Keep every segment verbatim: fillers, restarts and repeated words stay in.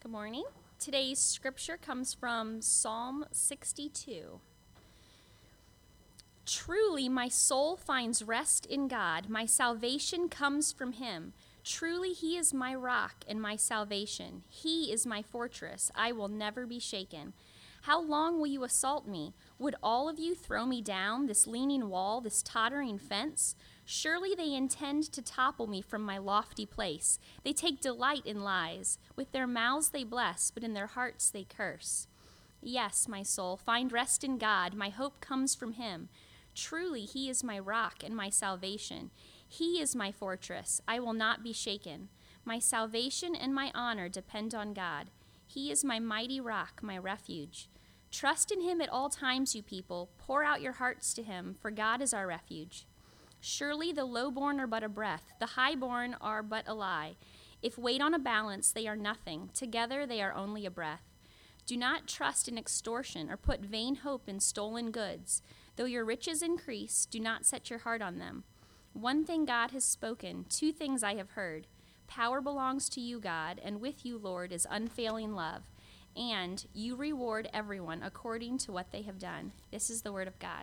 Good morning. Today's scripture comes from Psalm sixty-two. Truly, my soul finds rest in God. My salvation comes from him. Truly, he is my rock and my salvation. He is my fortress. I will never be shaken. How long will you assault me? Would all of you throw me down, this leaning wall, this tottering fence? Surely they intend to topple me from my lofty place. They take delight in lies. With their mouths they bless, but in their hearts they curse. Yes, my soul, find rest in God. My hope comes from him. Truly, he is my rock and my salvation. He is my fortress. I will not be shaken. My salvation and my honor depend on God. He is my mighty rock, my refuge. Trust in him at all times, you people. Pour out your hearts to him, for God is our refuge. Surely the lowborn are but a breath, the highborn are but a lie. If weighed on a balance, they are nothing. Together they are only a breath. Do not trust in extortion or put vain hope in stolen goods. Though your riches increase, do not set your heart on them. One thing God has spoken, two things I have heard. Power belongs to you, God, and with you, Lord, is unfailing love. And you reward everyone according to what they have done. This is the word of God.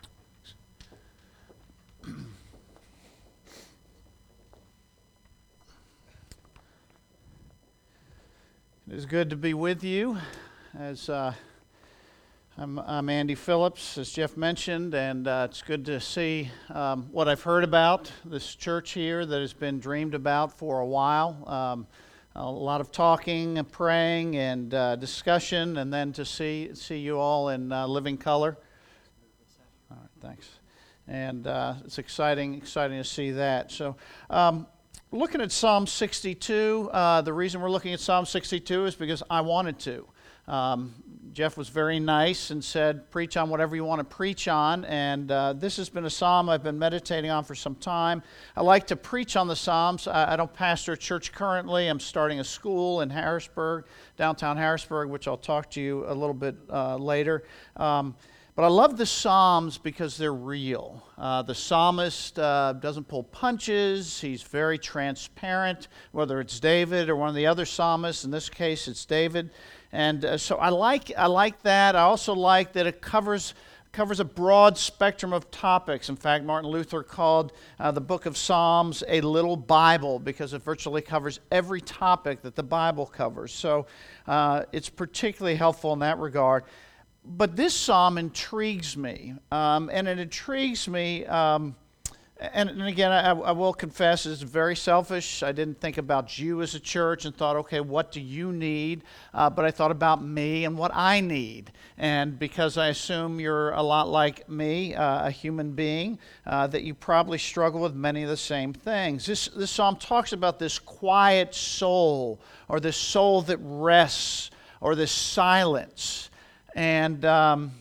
It is good to be with you. As uh, I'm, I'm Andy Phillips, as Jeff mentioned, and uh, it's good to see um, what I've heard about this church here that has been dreamed about for a while. Um, a lot of talking and praying and uh, discussion, and then to see see you all in uh, living color. All right, thanks. And uh, it's exciting, exciting to see that. So. Um, Looking at Psalm sixty-two, uh, the reason we're looking at Psalm sixty-two is because I wanted to. Um, Jeff was very nice and said, preach on whatever you want to preach on, and uh, this has been a psalm I've been meditating on for some time. I like to preach on the Psalms. I, I don't pastor a church currently. I'm starting a school in Harrisburg, downtown Harrisburg, which I'll talk to you a little bit uh, later. Um, But I love the Psalms because they're real. Uh, the psalmist uh, doesn't pull punches. He's very transparent, whether it's David or one of the other psalmists. In this case, it's David. And uh, so I like I like that. I also like that it covers covers a broad spectrum of topics. In fact, Martin Luther called uh, the book of Psalms a little Bible because it virtually covers every topic that the Bible covers. So uh, it's particularly helpful in that regard. But this psalm intrigues me, um, and it intrigues me, um, and, and again, I, I will confess, it's very selfish. I didn't think about you as a church and thought, okay, what do you need? Uh, but I thought about me and what I need. And because I assume you're a lot like me, uh, a human being, uh, that you probably struggle with many of the same things. This, this psalm talks about this quiet soul, or this soul that rests, or this silence. And, um,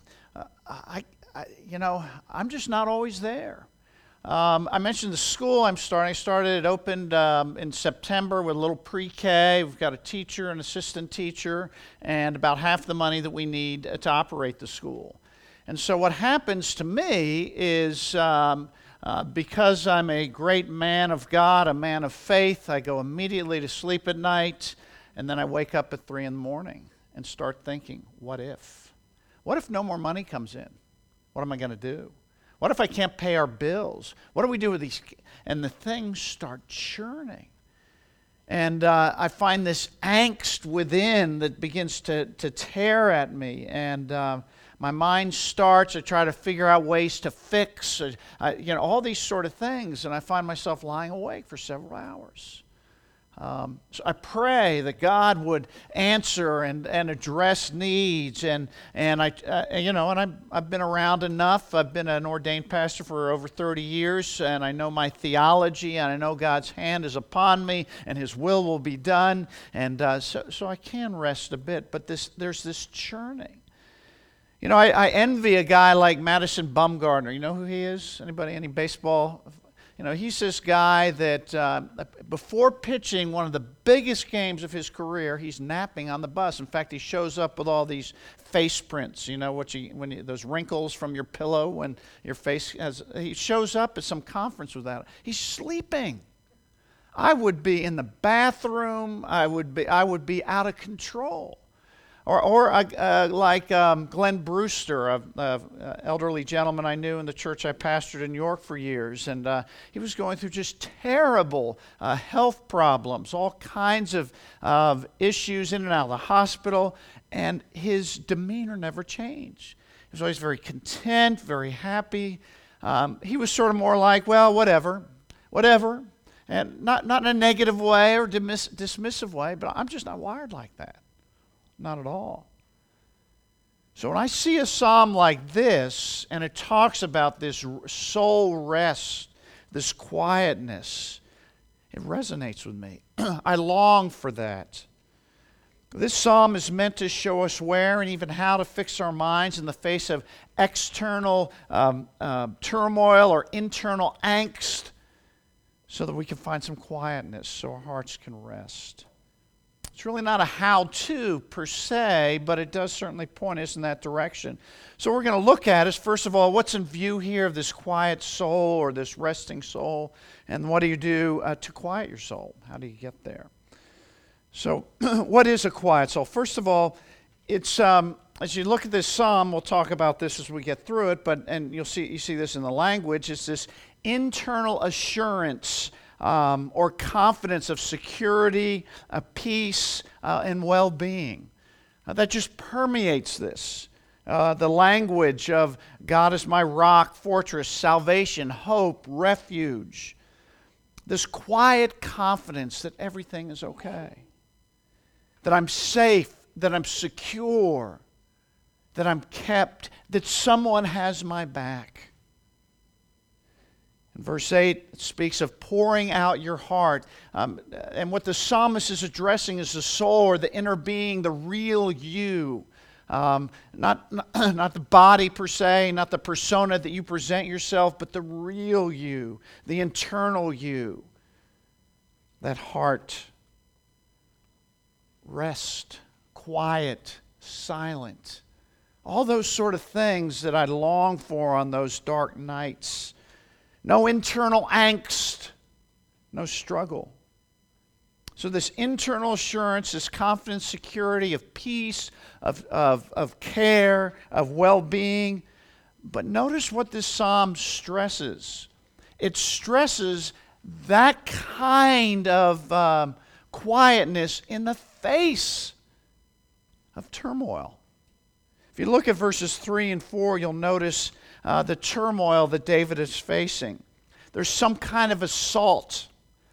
I, I, you know, I'm just not always there. Um, I mentioned the school I'm starting. I started, it opened um, in September with a little pre-K. We've got a teacher, an assistant teacher, and about half the money that we need to operate the school. And so what happens to me is um, uh, because I'm a great man of God, a man of faith, I go immediately to sleep at night, and then I wake up at three in the morning. And start thinking, what if? What if no more money comes in? What am I going to do? What if I can't pay our bills? What do we do with these? And the things start churning. And uh, I find this angst within that begins to, to tear at me. And uh, my mind starts, I try to figure out ways to fix, uh, I, you know, all these sort of things. And I find myself lying awake for several hours. Um, so I pray that God would answer and, and address needs, and and I uh, you know and I've I've been around enough. I've been an ordained pastor for over thirty years, and I know my theology, and I know God's hand is upon me, and His will will be done, and uh, so so I can rest a bit. But this there's this churning. You know, I, I envy a guy like Madison Bumgarner. You know who he is? Anybody? Any baseball? You know, he's this guy that uh, before pitching one of the biggest games of his career, he's napping on the bus. In fact, he shows up with all these face prints, you know, what you, when you, those wrinkles from your pillow when your face has, he shows up at some conference with that. He's sleeping. I would be in the bathroom. I would be, I would be out of control. Or, or uh, uh, like um, Glenn Brewster, an uh, elderly gentleman I knew in the church I pastored in York for years. And uh, he was going through just terrible uh, health problems, all kinds of, of issues in and out of the hospital. And his demeanor never changed. He was always very content, very happy. Um, he was sort of more like, well, whatever, whatever. And not, not in a negative way or dismiss, dismissive way, but I'm just not wired like that. Not at all. So when I see a psalm like this, and it talks about this soul rest, this quietness, it resonates with me. I long for that. This psalm is meant to show us where and even how to fix our minds in the face of external um, uh, turmoil or internal angst, so that we can find some quietness, so our hearts can rest. It's really not a how-to per se, but it does certainly point us in that direction. So what we're going to look at is, first of all, what's in view here of this quiet soul or this resting soul, and what do you do uh, to quiet your soul? How do you get there? So what is a quiet soul? First of all, it's um, as you look at this psalm, we'll talk about this as we get through it, but and you'll see you see this in the language. It's this internal assurance Um, or confidence of security, uh, peace, uh, and well-being. Uh, that just permeates this. Uh, the language of God is my rock, fortress, salvation, hope, refuge. This quiet confidence that everything is okay. That I'm safe, that I'm secure, that I'm kept, that someone has my back. Verse eight speaks of pouring out your heart. Um, and what the psalmist is addressing is the soul or the inner being, the real you. Um, not, not, not the body per se, not the persona that you present yourself, but the real you, the internal you. That heart. Rest, quiet, silent. All those sort of things that I long for on those dark nights. No internal angst, no struggle. So this internal assurance, this confidence, security of peace, of, of, of care, of well-being. But notice what this psalm stresses. It stresses that kind of um, quietness in the face of turmoil. If you look at verses three and four, you'll notice Uh, the turmoil that David is facing. There's some kind of assault.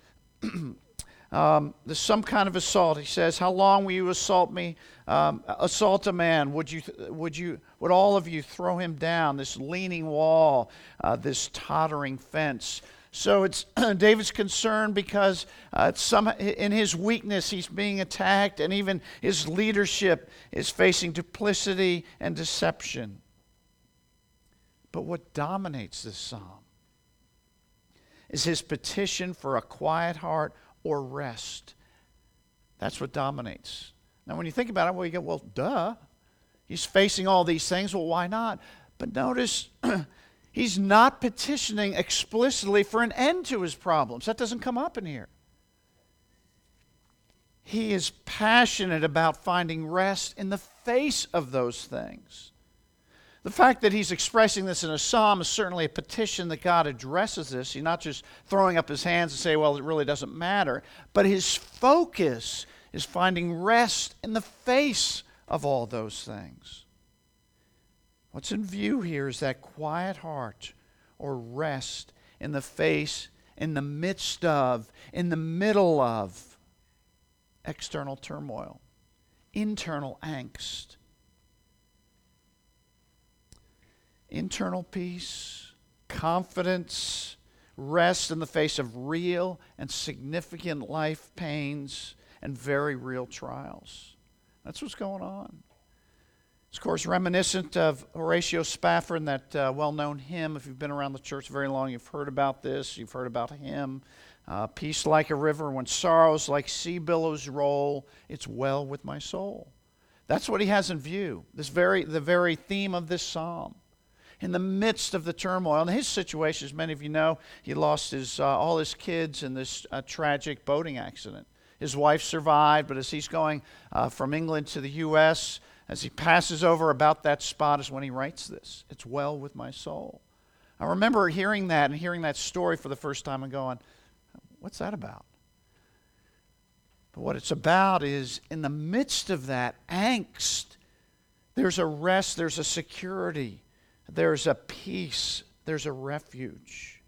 um, there's some kind of assault. He says, "How long will you assault me? Um, assault a man? Would you? Would you? Would all of you throw him down? This leaning wall, uh, this tottering fence." So it's David's concerned because uh, it's some, in his weakness he's being attacked, and even his leadership is facing duplicity and deception. But what dominates this psalm is his petition for a quiet heart or rest. That's what dominates. Now, when you think about it, well, you go, well, duh. He's facing all these things. Well, why not? But notice, he's not petitioning explicitly for an end to his problems. That doesn't come up in here. He is passionate about finding rest in the face of those things. The fact that he's expressing this in a psalm is certainly a petition that God addresses this. He's not just throwing up his hands and saying, well, it really doesn't matter. But his focus is finding rest in the face of all those things. What's in view here is that quiet heart or rest in the face, in the midst of, in the middle of external turmoil, internal angst. Internal peace, confidence, rest in the face of real and significant life pains and very real trials. That's what's going on. It's, of course, reminiscent of Horatio Spafford, that uh, well-known hymn. If you've been around the church very long, you've heard about this. You've heard about him. Uh, Peace like a river, when sorrows like sea billows roll, it's well with my soul. That's what he has in view, this very, the very theme of this psalm. in the midst of the turmoil. And his situation, as many of you know, he lost his uh, all his kids in this uh, tragic boating accident. His wife survived, but as he's going uh, from England to the U S, as he passes over about that spot is when he writes this. It's well with my soul. I remember hearing that and hearing that story for the first time and going, what's that about? But what it's about is in the midst of that angst, there's a rest, there's a security, there's a peace, there's a refuge.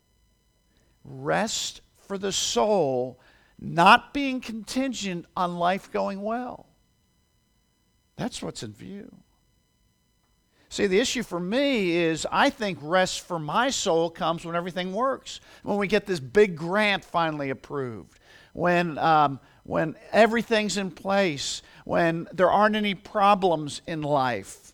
Rest for the soul, not being contingent on life going well. That's what's in view. See, the issue for me is I think rest for my soul comes when everything works. When we get this big grant finally approved. When, um, when everything's in place. When there aren't any problems in life.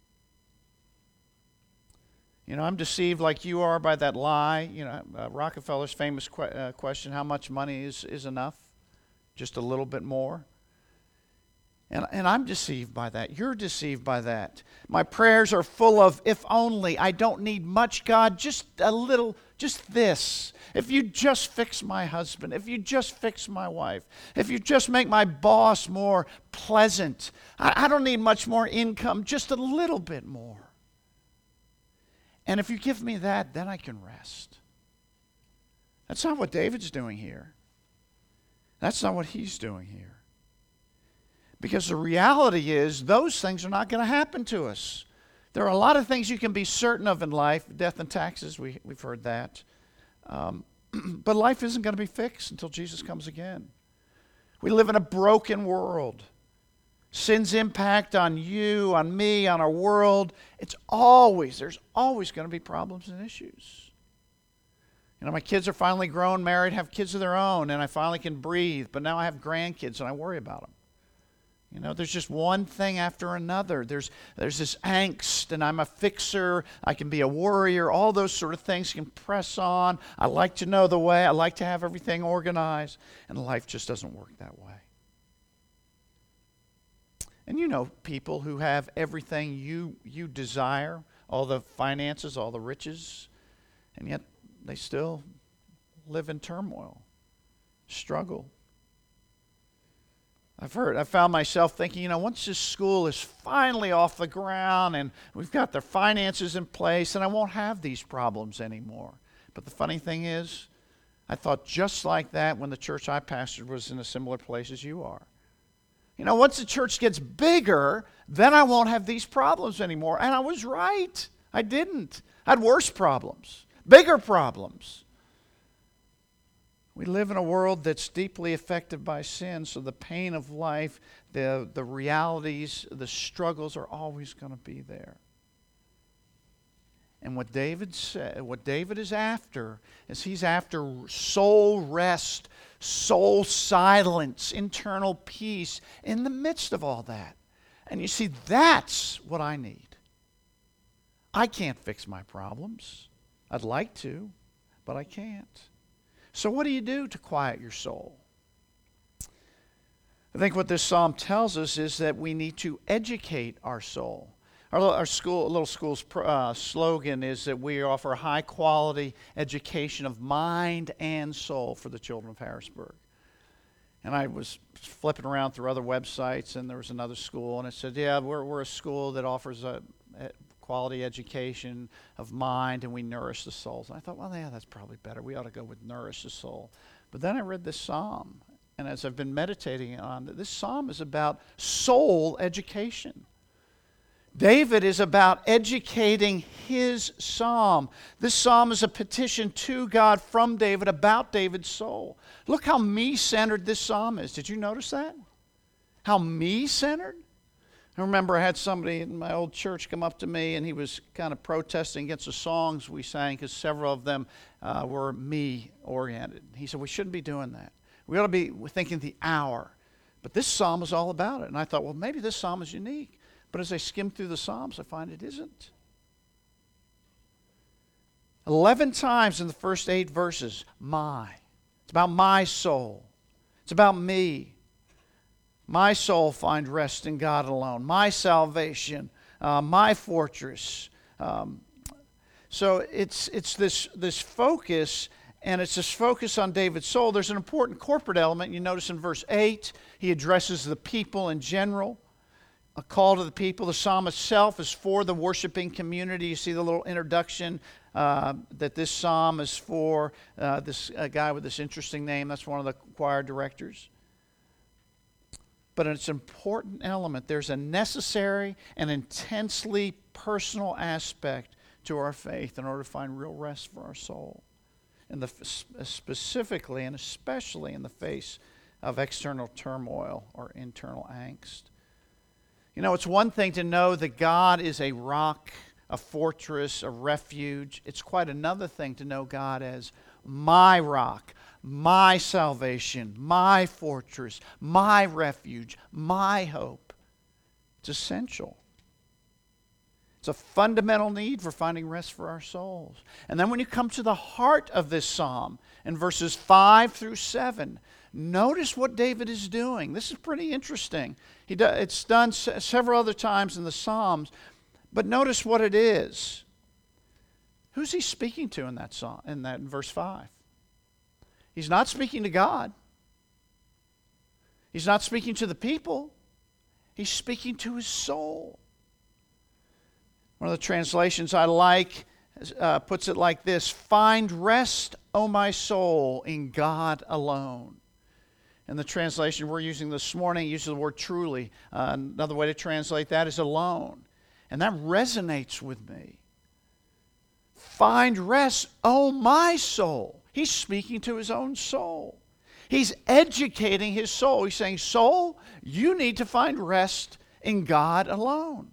You know, I'm deceived like you are by that lie. You know, uh, Rockefeller's famous que- uh, question, how much money is, is enough? Just a little bit more? And, and I'm deceived by that. You're deceived by that. My prayers are full of, if only. I don't need much, God, just a little, just this. If you just fix my husband, if you just fix my wife, if you just make my boss more pleasant. I, I don't need much more income, just a little bit more. And if you give me that, then I can rest. That's not what David's doing here. That's not what he's doing here. Because the reality is, those things are not going to happen to us. There are a lot of things you can be certain of in life. Death and taxes, we, we've heard that. Um, but life isn't going to be fixed until Jesus comes again. We live in a broken world. Sin's impact on you, on me, on our world, it's always, there's always going to be problems and issues. You know, my kids are finally grown, married, have kids of their own, and I finally can breathe. But now I have grandkids, and I worry about them. You know, there's just one thing after another. There's there's this angst, and I'm a fixer. I can be a worrier. All those sort of things can press on. I like to know the way. I like to have everything organized. And life just doesn't work that way. And you know people who have everything you you desire, all the finances, all the riches, and yet they still live in turmoil, struggle. I've heard, I found myself thinking, you know, once this school is finally off the ground and we've got their finances in place, then I won't have these problems anymore. But the funny thing is, I thought just like that when the church I pastored was in a similar place as you are. You know, once the church gets bigger, then I won't have these problems anymore. And I was right. I didn't. I had worse problems, bigger problems. We live in a world that's deeply affected by sin, so the pain of life, the, the realities, the struggles are always going to be there. And what David said, what David is after is he's after soul rest, soul silence, internal peace in the midst of all that. And you see, that's what I need. I can't fix my problems. I'd like to, but I can't. So what do you do to quiet your soul? I think what this psalm tells us is that we need to educate our soul. Our, our school, little school's uh, slogan is that we offer high-quality education of mind and soul for the children of Harrisburg. And I was flipping around through other websites, and there was another school, and it said, yeah, we're, we're a school that offers a, a quality education of mind, and we nourish the souls. And I thought, well, yeah, that's probably better. We ought to go with nourish the soul. But then I read this psalm, and as I've been meditating on it, this psalm is about soul education. David is about educating his psalm. This psalm is a petition to God from David about David's soul. Look how me-centered this psalm is. Did you notice that? How me-centered? I remember I had somebody in my old church come up to me, and he was kind of protesting against the songs we sang because several of them uh, were me-oriented. He said, we shouldn't be doing that. We ought to be thinking the hour. But this psalm is all about it. And I thought, well, maybe this psalm is unique. But as I skim through the Psalms, I find it isn't. Eleven times in the first eight verses, my. It's about my soul. It's about me. My soul find rest in God alone. My salvation, uh, my fortress, Um, so it's it's this this focus, and it's this focus on David's soul. There's an important corporate element. You notice in verse eight, he addresses the people in general. A call to the people. The psalm itself is for the worshiping community. You see the little introduction uh, that this psalm is for uh, this uh, guy with this interesting name. That's one of the choir directors. But it's an important element. There's a necessary and intensely personal aspect to our faith in order to find real rest for our soul. And the, specifically and especially in the face of external turmoil or internal angst. You know, it's one thing to know that God is a rock, a fortress, a refuge. It's quite another thing to know God as my rock, my salvation, my fortress, my refuge, my hope. It's essential. It's a fundamental need for finding rest for our souls. And then when you come to the heart of this psalm, in verses five through seven, notice what David is doing. This is pretty interesting. He do, it's done s- several other times in the Psalms, but notice what it is. Who's he speaking to in that psalm? In that in verse five, he's not speaking to God. He's not speaking to the people. He's speaking to his soul. One of the translations I like uh, puts it like this: "Find rest, O my soul, in God alone." And the translation we're using this morning uses the word truly. Uh, another way to translate that is alone. And that resonates with me. Find rest, oh my soul. He's speaking to his own soul. He's educating his soul. He's saying, soul, you need to find rest in God alone.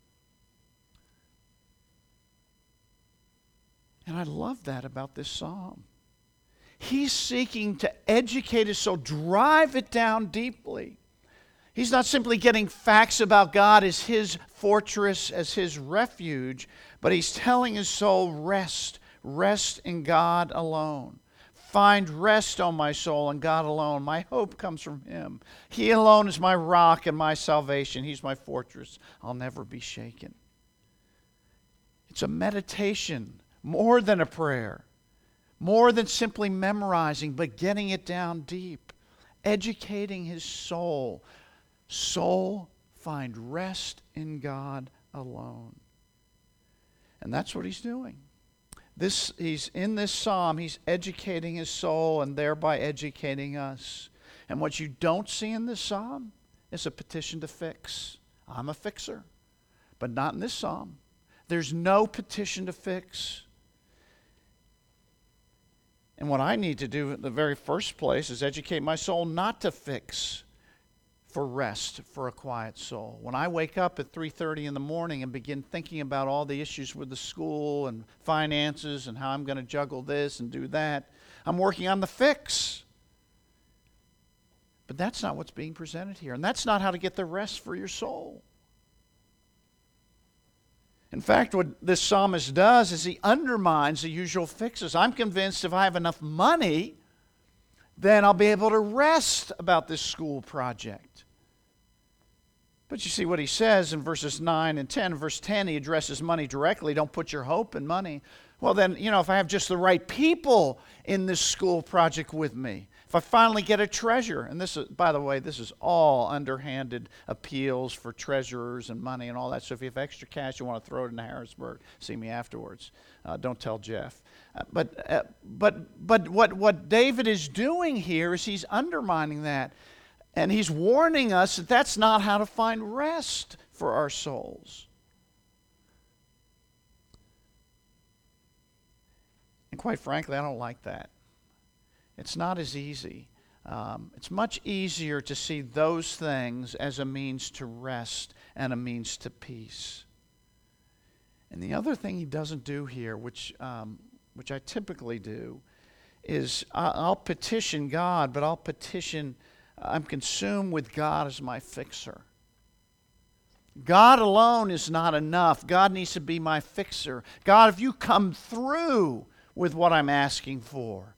And I love that about this psalm. He's seeking to educate his soul, drive it down deeply. He's not simply getting facts about God as his fortress, as his refuge, but he's telling his soul, rest, rest in God alone. Find rest, O my soul, in God alone. My hope comes from him. He alone is my rock and my salvation. He's my fortress. I'll never be shaken. It's a meditation, more than a prayer. More than simply memorizing, but getting it down deep. Educating his soul. Soul, find rest in God alone. And that's what he's doing. This, he's in this psalm, he's educating his soul and thereby educating us. And what you don't see in this psalm is a petition to fix. I'm a fixer. But not in this psalm. There's no petition to fix. And what I need to do in the very first place is educate my soul not to fix for rest, for a quiet soul. When I wake up at three thirty in the morning and begin thinking about all the issues with the school and finances and how I'm going to juggle this and do that, I'm working on the fix. But that's not what's being presented here. And that's not how to get the rest for your soul. In fact, what this psalmist does is he undermines the usual fixes. I'm convinced if I have enough money, then I'll be able to rest about this school project. But you see what he says in verses nine and ten. In verse ten, he addresses money directly. Don't put your hope in money. Well, then, you know, if I have just the right people in this school project with me, if I finally get a treasurer, and this is, by the way, this is all underhanded appeals for treasurers and money and all that. So if you have extra cash, you want to throw it into Harrisburg, see me afterwards. Uh, don't tell Jeff. Uh, but uh, but but what what David is doing here is he's undermining that, and he's warning us that that's not how to find rest for our souls. And quite frankly, I don't like that. It's not as easy. Um, it's much easier to see those things as a means to rest and a means to peace. And the other thing he doesn't do here, which um, which I typically do, is I'll petition God, but I'll petition, I'm consumed with God as my fixer. God alone is not enough. God needs to be my fixer. God, if you come through with what I'm asking for,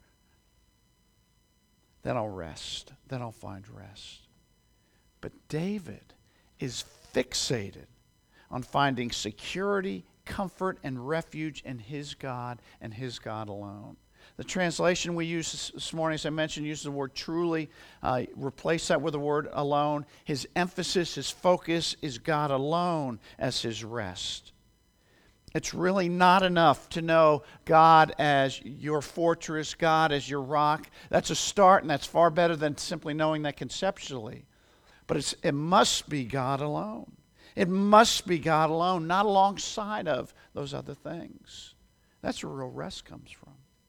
then I'll rest. Then I'll find rest. But David is fixated on finding security, comfort and refuge in his God and his God alone. The translation we use this morning, as I mentioned, uses the word truly. Uh, replace that with the word alone. His emphasis, his focus is God alone as his rest. It's really not enough to know God as your fortress, God as your rock. That's a start, and that's far better than simply knowing that conceptually. But it's, it must be God alone. It must be God alone, not alongside of those other things. That's where real rest comes from.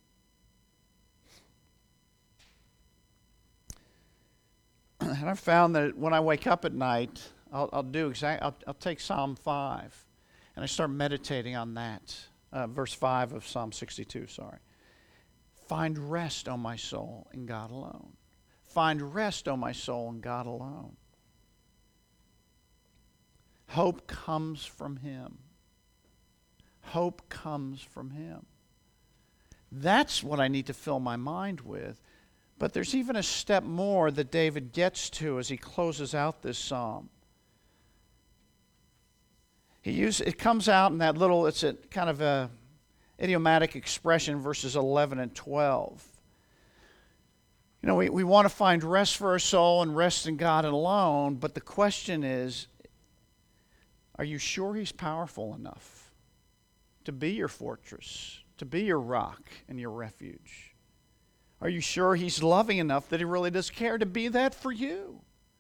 And I've found that when I wake up at night, I'll, I'll do exact. I'll, I'll take Psalm five. And I start meditating on that. Uh, verse five of Psalm sixty-two, sorry. Find rest, O my soul, in God alone. Find rest, O my soul, in God alone. Hope comes from him. Hope comes from him. That's what I need to fill my mind with. But there's even a step more that David gets to as he closes out this psalm. He use, it comes out in that little, it's a kind of a idiomatic expression, verses eleven and twelve. You know, we, we want to find rest for our soul and rest in God alone, but the question is, are you sure he's powerful enough to be your fortress, to be your rock and your refuge? Are you sure he's loving enough that he really does care to be that for you?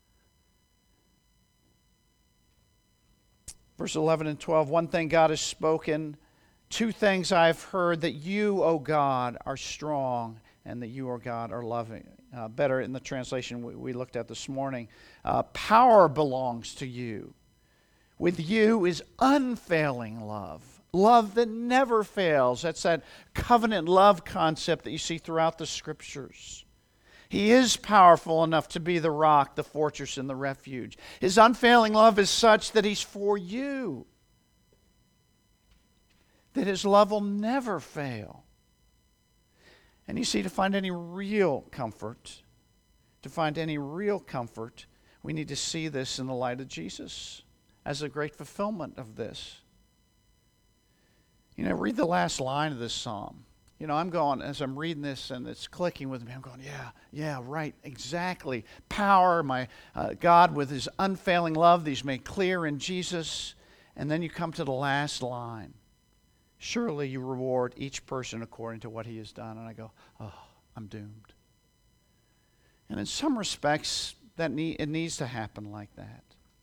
Verse eleven and twelve, one thing God has spoken, two things I have heard, that you, O God, are strong, and that you, O God, are loving. Uh, better in the translation we, we looked at this morning. Uh, power belongs to you. With you is unfailing love. Love that never fails. That's that covenant love concept that you see throughout the Scriptures. He is powerful enough to be the rock, the fortress, and the refuge. His unfailing love is such that he's for you. That his love will never fail. And you see, to find any real comfort, to find any real comfort, we need to see this in the light of Jesus as a great fulfillment of this. You know, read the last line of this psalm. You know, I'm going, as I'm reading this and it's clicking with me, I'm going, yeah, yeah, right, exactly. Power, my uh, God with his unfailing love, these made clear in Jesus. And then you come to the last line. Surely you reward each person according to what he has done. And I go, oh, I'm doomed. And in some respects, that need, it needs to happen like that.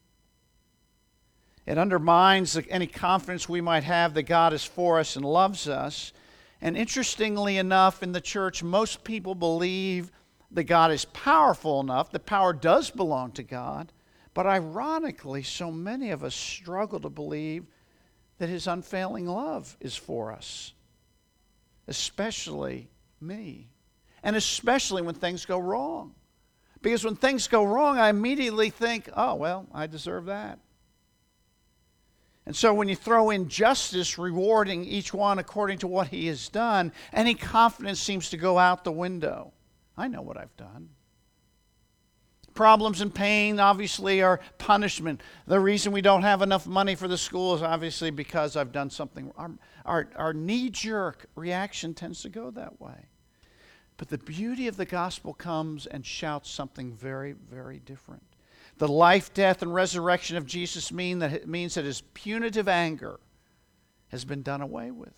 It undermines any confidence we might have that God is for us and loves us. And interestingly enough, in the church, most people believe that God is powerful enough. The power does belong to God. But ironically, so many of us struggle to believe that his unfailing love is for us. Especially me. And especially when things go wrong. Because when things go wrong, I immediately think, oh, well, I deserve that. And so when you throw in justice, rewarding each one according to what he has done, any confidence seems to go out the window. I know what I've done. Problems and pain, obviously, are punishment. The reason we don't have enough money for the school is obviously because I've done something. Our, our, our knee-jerk reaction tends to go that way. But the beauty of the gospel comes and shouts something very, very different. The life, death, and resurrection of Jesus mean that it means that his punitive anger has been done away with.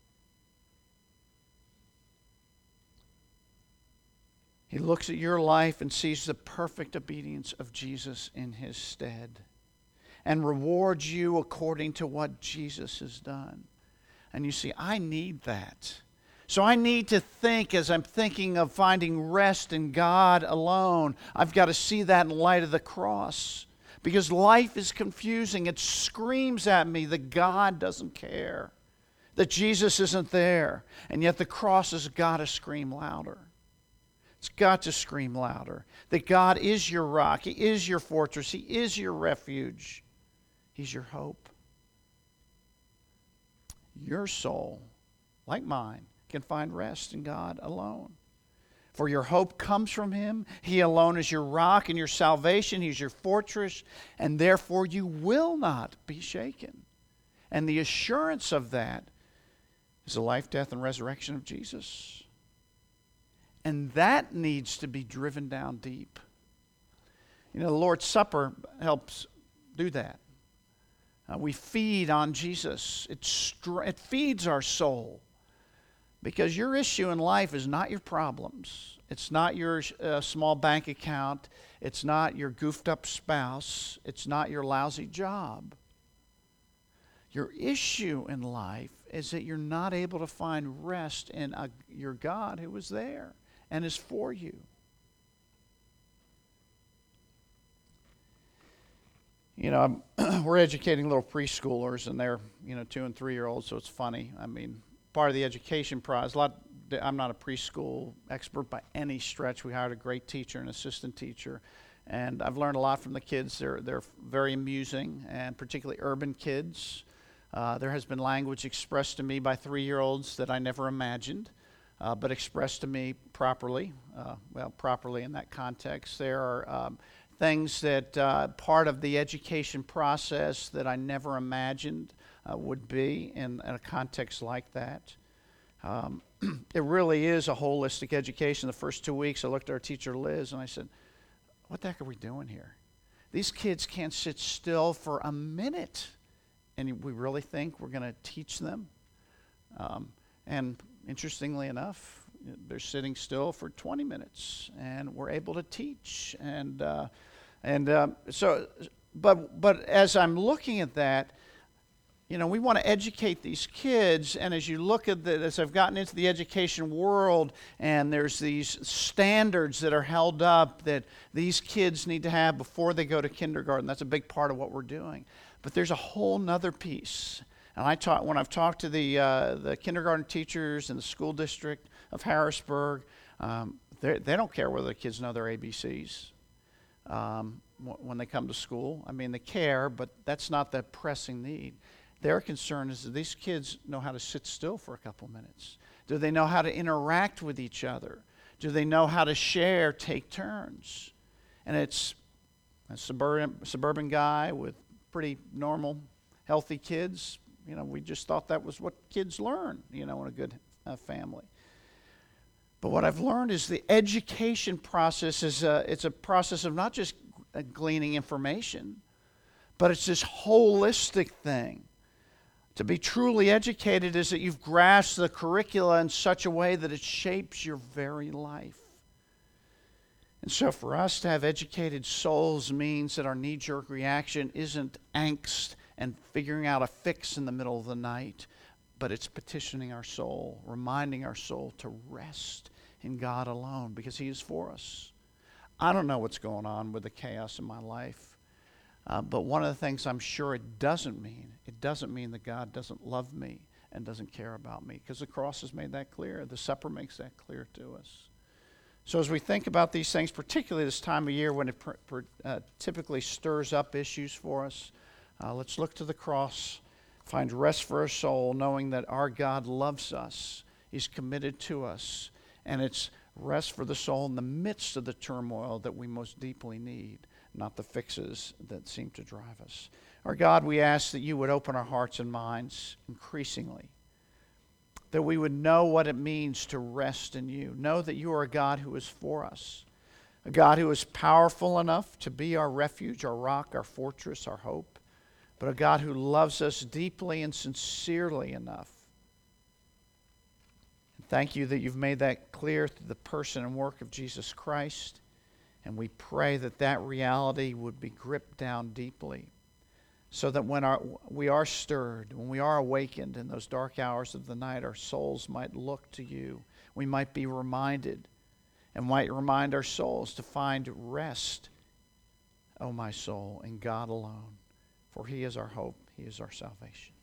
He looks at your life and sees the perfect obedience of Jesus in his stead and rewards you according to what Jesus has done. And you see, I need that. So I need to think, as I'm thinking of finding rest in God alone, I've got to see that in light of the cross. Because life is confusing. It screams at me that God doesn't care, that Jesus isn't there. And yet the cross has got to scream louder. It's got to scream louder. That God is your rock. He is your fortress. He is your refuge. He's your hope. Your soul, like mine, can find rest in God alone. For your hope comes from him. He alone is your rock and your salvation. He's your fortress, and therefore you will not be shaken. And the assurance of that is the life, death, and resurrection of Jesus. And that needs to be driven down deep. You know, the Lord's Supper helps do that. Uh, we feed on Jesus. It, str- it feeds our soul. Because your issue in life is not your problems. It's not your uh, small bank account. It's not your goofed up spouse. It's not your lousy job. Your issue in life is that you're not able to find rest in a, your God who is there and is for you. You know, I'm, we're educating little preschoolers, and they're, you know, two and three year olds, so it's funny. I mean, part of the education process, a lot, I'm not a preschool expert by any stretch. We hired a great teacher, an assistant teacher, and I've learned a lot from the kids. They're, they're very amusing, and particularly urban kids. Uh, there has been language expressed to me by three-year-olds that I never imagined, uh, but expressed to me properly, uh, well, properly in that context. There are um, things that uh, part of the education process that I never imagined uh, would be in, in a context like that. Um, it really is a holistic education. The first two weeks I looked at our teacher Liz and I said, what the heck are we doing here? These kids can't sit still for a minute. And we really think we're going to teach them. Um, and interestingly enough, they're sitting still for twenty minutes, and we're able to teach. And uh, and uh, so, but but as I'm looking at that, you know, we want to educate these kids. And as you look at the, as I've gotten into the education world, and there's these standards that are held up that these kids need to have before they go to kindergarten. That's a big part of what we're doing. But there's a whole nother piece. And I taught, when I've talked to the uh, the kindergarten teachers in the school district of Harrisburg, um, they don't care whether the kids know their A B Cs um, w- when they come to school. I mean, they care, but that's not the pressing need. Their concern is that these kids know how to sit still for a couple minutes. Do they know how to interact with each other? Do they know how to share, take turns? And it's a suburban suburban guy with pretty normal, healthy kids. You know, we just thought that was what kids learn, you know, in a good uh, family. But what I've learned is the education process is a, it's a process of not just gleaning information, but it's this holistic thing. To be truly educated is that you've grasped the curricula in such a way that it shapes your very life. And so for us to have educated souls means that our knee-jerk reaction isn't angst and figuring out a fix in the middle of the night, but it's petitioning our soul, reminding our soul to rest in God alone because He is for us. I don't know what's going on with the chaos in my life, uh, but one of the things I'm sure it doesn't mean, it doesn't mean that God doesn't love me and doesn't care about me, because the cross has made that clear. The supper makes that clear to us. So as we think about these things, particularly this time of year when it pr- pr- uh, typically stirs up issues for us, uh, let's look to the cross, find rest for our soul, knowing that our God loves us. He's committed to us. And it's rest for the soul in the midst of the turmoil that we most deeply need, not the fixes that seem to drive us. Our God, we ask that you would open our hearts and minds increasingly, that we would know what it means to rest in you. Know that you are a God who is for us, a God who is powerful enough to be our refuge, our rock, our fortress, our hope, but a God who loves us deeply and sincerely enough. And thank you that you've made that clear through the person and work of Jesus Christ, and we pray that that reality would be gripped down deeply, so that when our, we are stirred, when we are awakened in those dark hours of the night, our souls might look to you. We might be reminded and might remind our souls to find rest, O my soul, in God alone. For He is our hope. He is our salvation.